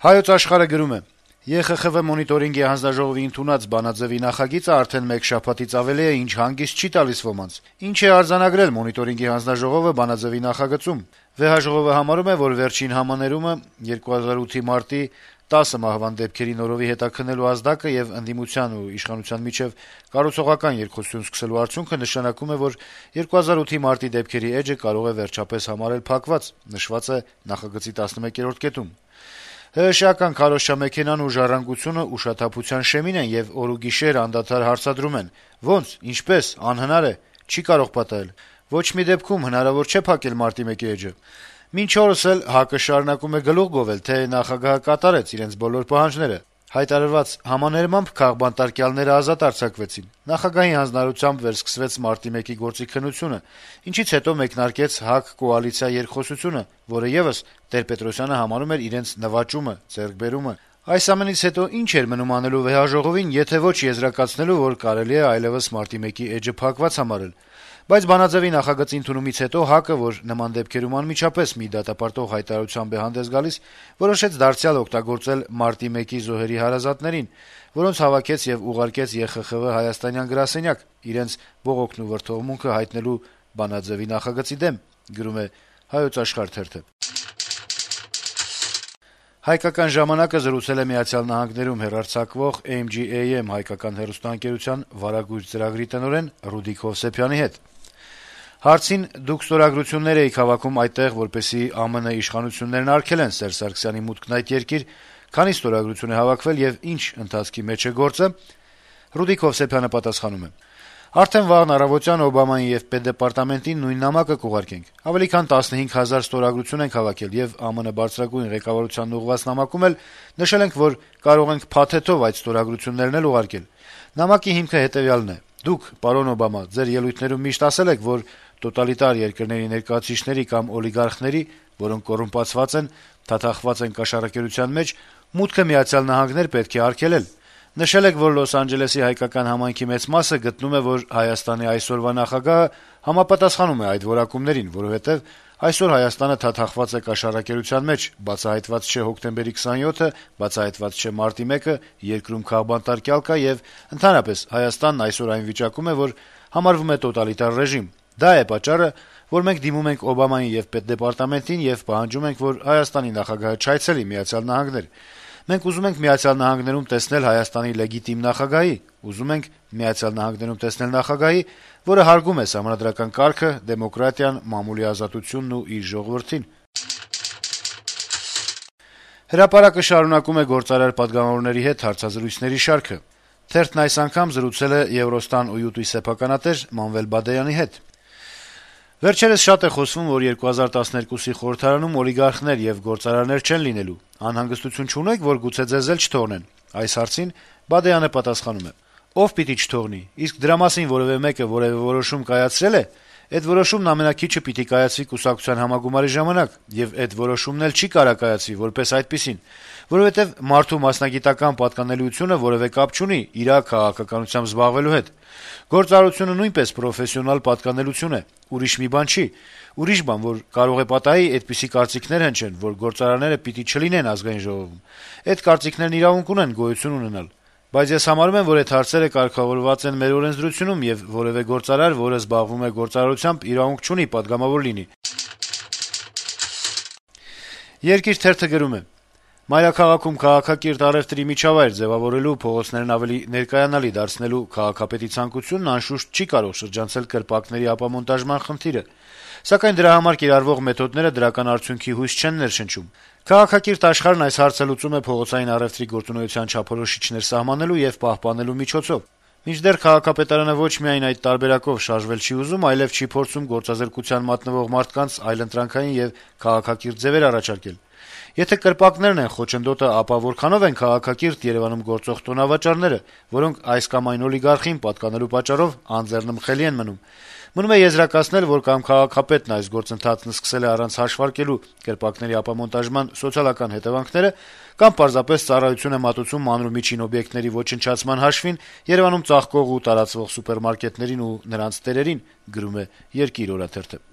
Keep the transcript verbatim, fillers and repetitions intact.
Հայոց աշխարհը գրում է. «ԵԽԽՎ մոնիտորինգի հանձնաժողովի ընդունած բանաձեւի նախագիծը արդեն մեկ շաբաթից ավելի է, ինչ հանգիստ չի տալիս ոմանց։ Ինչ է արձանագրել մոնիտորինգի հանձնաժողովը բանաձեւի նախագծում։ ՎՀԺողովը համարում է, որ վերջին համաներումը երկու հազար ութի մարտի տասը մահվան դեպքերի նորովի հետաքննելու ազդակը եւ ընդդիմության ու իշխանության միջեւ կառուցողական երկխոսություն սկսելու արդյունքը նշանակում է, որ երկու հազար ութի մարտի դեպքերի էջը կարող է վերջապես համարել փակված», նշված է նախագծի տասնմեկերորդ կետում։ ՀՀՇ-ական քարոզչամեքենան ու ժառանգությունը ուշաթափության շեմին են եւ օր ու գիշեր անդադար հարցադրում են. «Ոնց, ինչպես, անհնար է, չի կարող պատահել»։ Ոչ մի դեպքում հնարավոր չէ փակել մարտի մեկի էջը։ Մինչ օրս էլ ՀԱԿ-ը շարունակում է գլուխ գովել, թե նախագահը կատարեց իրենց բոլոր պահանջները։ Հայտարարված համաներմամբ քաղբանտարկյալները ազատ արձակվեցին։ Նախագահի հանձնարարությամբ վերսկսվեց մարտի մեկի գործի քննությունը, ինչից հետո մեկնարկեց ՀԱԿ կոալիցիա երկխոսությունը, որը եւս Տեր-Պետրոսյանը համարում էր իրենց նվաճումը, ձեռքբերումը։ Այս ամենից հետո ինչ էր մնում անելու ՎՀԺողովին, եթե ոչ եզրակացնելու, որ կարելի է այլեւս մարտի մեկի էջը փակված համարել։ Բայց բանաձեւի նախագծի ընդունումից հետո ՀԱԿ-ը, որ նման դեպքերում անմիջապես մի դատապարտող հայտարարությամբ է հանդես գալիս, որոշեց դարձյալ օգտագործել մարտի մեկի զոհերի հարազատներին, որոնց հավաքեց եւ ուղարկեց ԵԽԽՎ հայաստանյան գրասենյակ իրենց բողոքն ու վրդովմունքը հայտնելու բանաձեւի նախագծի դեմ, գրում է Հայոց Աշխարհ թերթը։ «Հայկական ժամանակ»-ը զրուցել է Միացյալ Նահանգներում հեռարձակվող Էմ Ջի Էյ Էմ հայկական հեռուստաընկերության վարագույր ծրագրի տնօրեն Ռուդիկ Հովսեփյանի հետ։ Հարցին՝ դուք ստորագրություններ էիք հավաքում այդտեղ, որպեսզի ԱՄՆ իշխանություններն արգելեն Սերժ Սարգսյանի մուտքն այդ երկիր, քանի ստորագրություն է հավաքվել եւ ինչ ընթացքի մեջ է գործը, Ռուդիկ Հովսեփյանը պատասխանում է. «Արդեն վաղն առավոտյան Օբամային եւ Պետդեպարտամենտին նույն նամակը կուղարկենք։ Ավելի քան տասնհինգ հազար ստորագրություն ենք հավաքել եւ ԱՄՆ բարձրագույն ղեկավարությանն ուղղված նամակում էլ նշել ենք, որ կարող ենք փաթեթով այդ ստորագրություններն էլ ուղարկել։ Նամակի հիմքը հետեւյալն է. Դուք, պարոն Օբամա, ձեր ելույթներում միշտ ասել եք, որ տոտալիտար երկրների ներկայացուցիչների կամ օլիգարխների, որոնք կոռումպացված են, թաթախված են կաշառակերության մեջ, մուտքը Միացյալ Նահանգներ պետք է արգելել։ Նշել եք, որ Լոս Անջելեսի հայկական համայնքի մեծ մասը գտնում է, որ Հայաստանի այսօրվա նախագահը համապատասխանում է այդ որակումներին, որովհետեւ այսօր Հայաստանը թաթախված է կաշառակերության մեջ, բացահայտված չէ հոկտեմբերի քսանյոթը, բացահայտված չէ մարտի մեկը, երկրում քաղբանտարկյալ կա եւ ընդհանրապես Հայաստանն այսօր այն վիճակում է, որ համարվում է տոտալիտար ռեժիմ։ Դա է պատճառը, որ մենք դիմում ենք Օբամային եւ Պետդեպարտամենտին եւ պահանջում ենք, որ Հայաստանի նախագահը չայցելի Միացյալ Նահանգներ։ Մենք ուզում ենք Միացյալ Նահանգներում տեսնել Հայաստանի լեգիտիմ նախագահի, ուզում ենք Միացյալ Նահանգներում տեսնել նախագահի, որը հարգում է սահմանադրական կարգը, դեմոկրատիան, մամուլի ազատությունն ու իր ժողովրդին»։ Հրապարակը շարունակում է գործարար պատգամավորների հետ հարցազրույցների շարքը։ Թերթն այս անգամ զրուցել է Եվրոստան օ-յու-տի սեփականատեր Մանվել Բադայանի հետ։ Վերջերս շատ է խոսվում, որ երկու հազար տասներկուսի խորհրդարանում օլիգարխներ եւ գործարարներ չեն լինելու։ Անհանգստություն չունեք, որ գուցե ձեզ էլ չթողնեն։ Այս հարցին Բադայանը պատասխանում է. «Ով պիտի չթողնի, իսկ դրա մասին որեւէ մեկը որեւէ որոշում կայացրել է, այդ որոշումն ամենակիչը պիտի կայացվի կուսակցության համագումարի ժամանակ, եւ այդ որոշումն էլ չի կարա կայացվի որպես այդպիսին, որովհետեւ մարդու մասնագիտական պատկանելիությունը որեւէ կապ չունի իր քաղաքականությամբ զբաղվելու հետ։ Գործարարությունը նույնպես պրոֆեսիոնալ պատկանելություն է, ուրիշ մի բան չի։ Ուրիշ բան, որ կարող է պատահի, այդպիսի կարծիքներ հնչեն, որ գործարարները պիտի չլինեն ազգային ժողովում։ Այդ կարծիքներն իրավունք ունեն գոյություն ունենալ։ Բայց ես համարում եմ, որ այդ հարցերը կարգավորված են մեր օրենսդրությունում եւ որեւէ գործարար, որը զբաղվում է գործարարությամբ, իրավունք չունի պատգամավոր լինի»։ Երկիր թերթը գրում է. «Մայրաքաղաքում քաղաքակիրթ առեւտրի միջավայր ձեւավորելու, փողոցներն ավելի ներկայանալի դարձնելու քաղաքապետի ցանկությունն անշուշտ չի կարող շրջանցել կրպակների ապամոնտաժման խնդիրը, սակայն դրա համար կիրառվող մեթոդները դրական արդյունքի հույս չեն ներշնչում։ Քաղաքակիրթ աշխարհն այս հարցը լուծում է փողոցային առեւտրի գործունեության չափորոշիչներ սահմանելու եւ պահպանելու միջոցով։ Մինչդեռ քաղաքապետարանը ոչ միայն այդ տարբերակով շարժվել չի ուզում, այլեւ չի փորձում գործազրկության մատնվող մարդկանց այլընտրանքային եւ քաղաքակիրթ ձևեր առաջարկել։ Եթե կրպակներն են խոչընդոտը, ապա որքանով են քաղաքակիրթ Երեւանում գործող տոնավաճառները, որոնք այս կամ այն օլիգարխին պատկանելու պատճառով անձեռնմխելի են մնում։ Մնում է եզրակացնել, որ կամ քաղաքապետն այս գործընթացն սկսել է առանց հաշվարկելու կրպակների ապամոնտաժման սոցիալական հետևանքները, կամ պարզապես ծառայություն է մատուցում մանրումիջին օբյեկտների ոչնչացման հաշվին Երեւանում ծաղկող ու տարածվող սուպերմարկետներին ու նրանց տերերին, գրում է Երկիր օրաթերթը։